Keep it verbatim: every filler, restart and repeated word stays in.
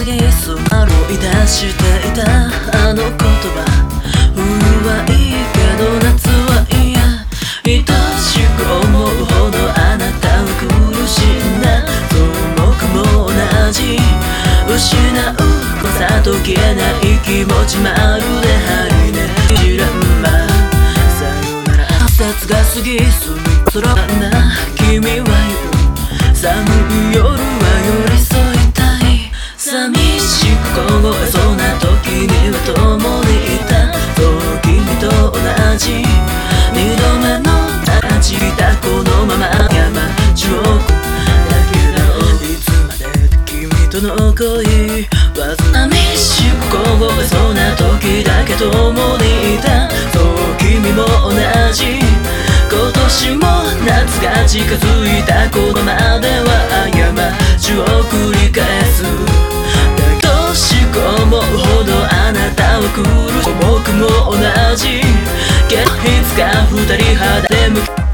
過ぎそう歩い出していたあの言葉、冬はいいけど夏は嫌、愛しく思うほどあなたは苦しんだ、そう僕も同じ、失うことと消えない気持ち、まるで針ね知らんまさよなら、季節が過ぎすぎ空だな君は言う、寒い夜は寄り添いたい、寂しく凍えそうな時には共にいた、そう君と同じ二度目の立ちたこのまま山地獄だけど、いつまで君との恋は寂しく凍えそうな時だけ共にいた、そう君も同じ、今年も夏が近づいた頃までは山地を繰り返す、愛しく思うほどあなたは苦しい、僕も同じけどいつか二人肌で向き